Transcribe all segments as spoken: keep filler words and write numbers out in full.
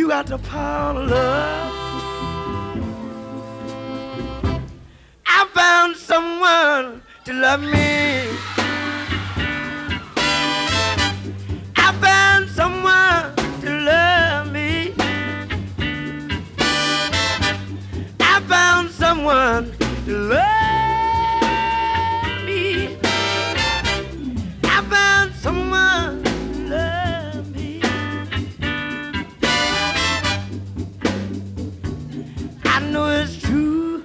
You got the power to love. I found someone to love me. I found someone to love me. I found someone to love me. I found someone to love me. I know it's true.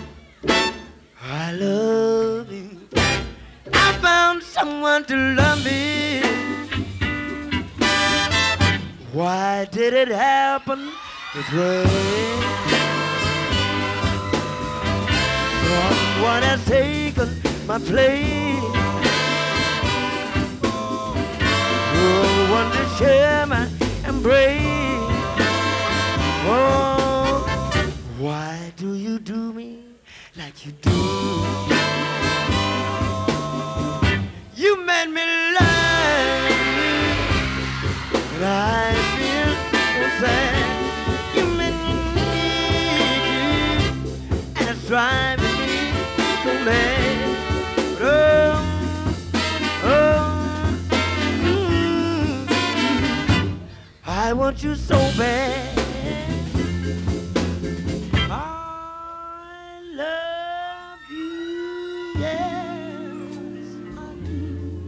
I love you. I found someone to love me. Why did it happen this way? Someone has taken my place. No one to share my embrace. Oh, why do you do me like you do? You made me lie, and I feel so sad. You made me need you, and it's driving me so mad. But oh, oh, mm, I want you so bad. I love you, yes, I do.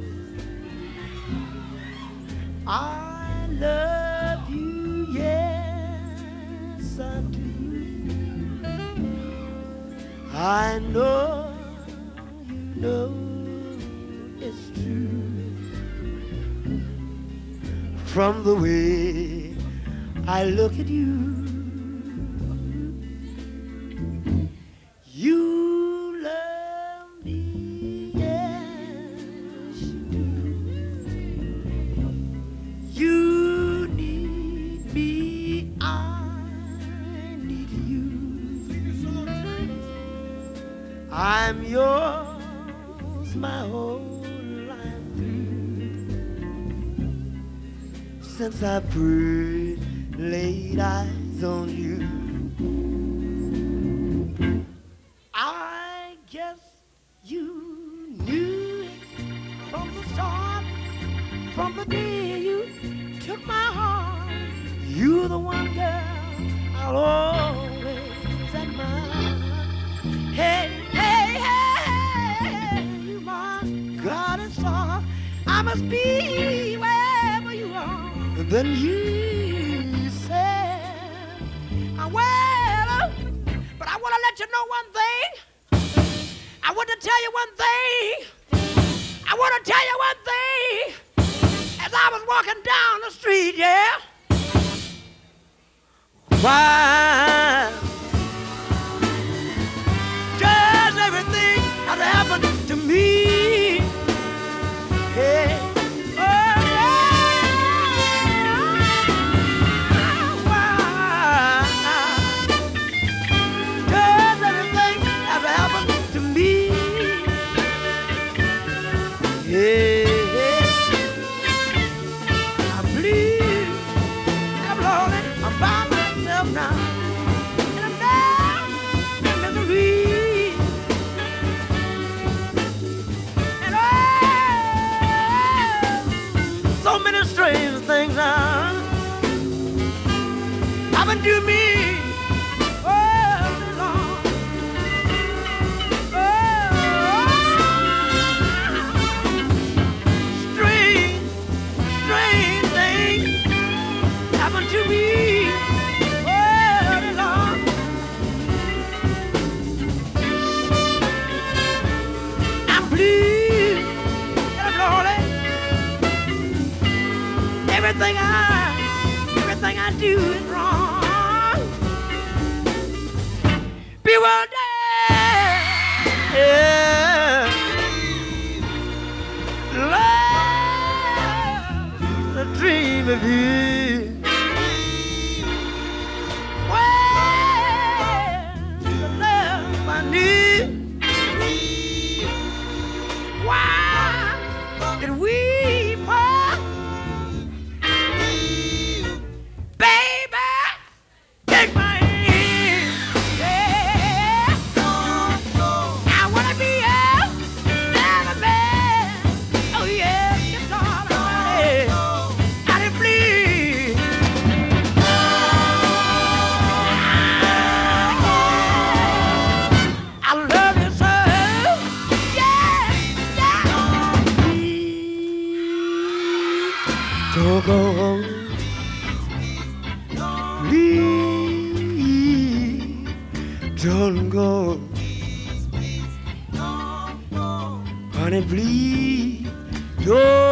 I love you, yes, I do. I know you know it's true. From the way I look at you, you love me, yes you do. You need me, I need you. I'm yours my whole life through. Since I first laid eyes on you, I guess you knew it from the start, from the day you took my heart. You're the one girl I'll always admire. Hey, hey, hey, you my goddess star. I must be wherever you are. And then you said, well, but I want to let you know one thing. I want to tell you one thing. I want to tell you one thing. As I was walking down the street, yeah. Why does everything have to happen to me? Yeah. Oh, yeah. Why does everything have to happen to me? Yeah. I believe I'm lonely. I'm by myself now. And I'm down in misery. And oh, so many strange things are happened to me. Oh, Lord. Oh, strange, strange things happened to me. Oh, Lord. I'm blue and I'm lonely. Everything I, everything I do is wrong. Bewildered, yeah. Love, the dream of you. Well, the love I knew. Why did we part? Baby, Don't go, please, don't go, honey, please, don't.